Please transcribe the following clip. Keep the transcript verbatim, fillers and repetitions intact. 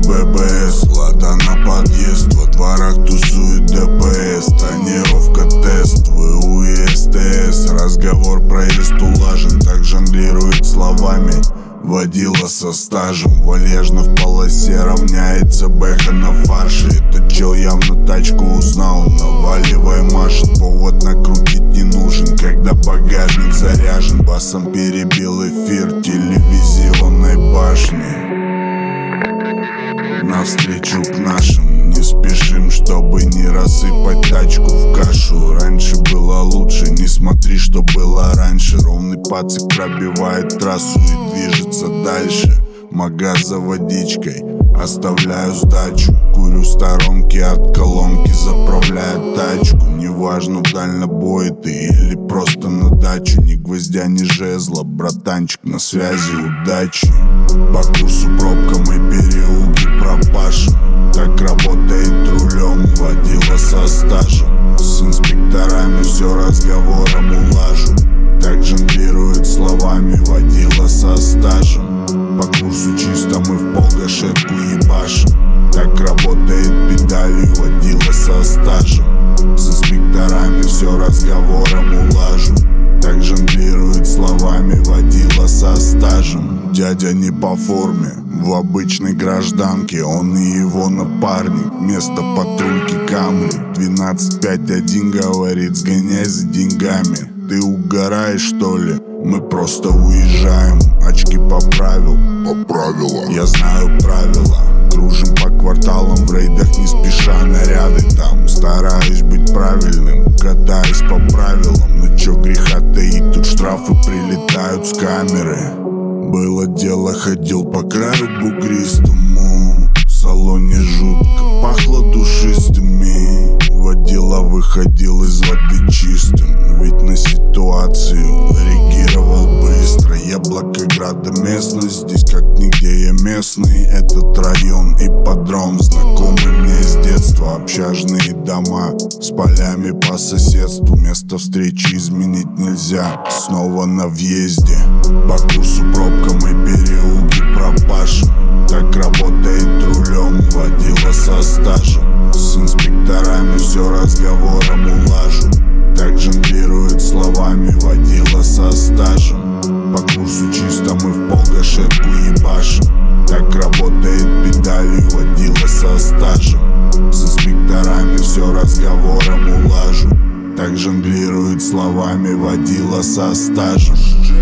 ББС, лада на подъезд, во дворах тусует ДПС. Тонировка тест, ВУ и СТС. Разговор проезд улажен, так жонглирует словами водила со стажем. Вальяжно в полосе равняется бэха на фарше. Этот чел явно тачку узнал, наваливай машет. Повод накрутить не нужен, когда багажник заряжен. Басом перебил эфир телевизионной башни. Навстречу к нашим не спешим, чтобы не рассыпать тачку в кашу. Раньше было лучше, не смотри, что было раньше. Ровный пацик пробивает трассу и движется дальше. Магаз за водичкой, оставляю сдачу. Курю в сторонке от колонки, заправляю тачку. Неважно, в дальнобой ты или просто на дачу. Ни гвоздя, ни жезла, братанчик на связи, удачи. По курсу пробкам и переулки пропашем. Так работает рулем водила со стажем. С инспекторами все разговором улажу. Так жонглирует словами водила со стажем. По курсу чисто мы в полгашетку ебашим. Так работает педалью водила со стажем. С инспекторами все разговором улажу. Так жонглирует словами водила со стажем. Дядя не по форме, в обычной гражданке. Он и его напарник, место патрульки Камри. Двенадцать пять один говорит, сгоняй за деньгами. Ты угораешь, что ли? Мы просто уезжаем. Очки поправил, Поправила. я знаю правила. Кружим по кварталам, в рейдах не спеша, наряды там. Стараюсь быть правильным, катаюсь по правилам. Но чё греха таить, тут штрафы прилетают с камеры. Было дело, ходил по краю бугристому. В салоне жутко пахло душистыми. Водила выходил из воды чистым, ведь на ситуацию реагировал быстро. Я Благограда местность, здесь как нигде я местный. Этот район ипподром, знакомый мне с детства. Общажные дома с полями по соседству. Место встречи изменить нельзя, снова на въезде. По курсу пробкам и переулки пропашем. Так работает рулем водила со стажем. С инспекторами все разговором улажу. Так жонглирует словами водила со стажем. По курсу чисто мы в полгашетку ебашим. Так работает педалью водила со стажем. С инспекторами все разговором улажу. Так жонглирует словами водила со стажем.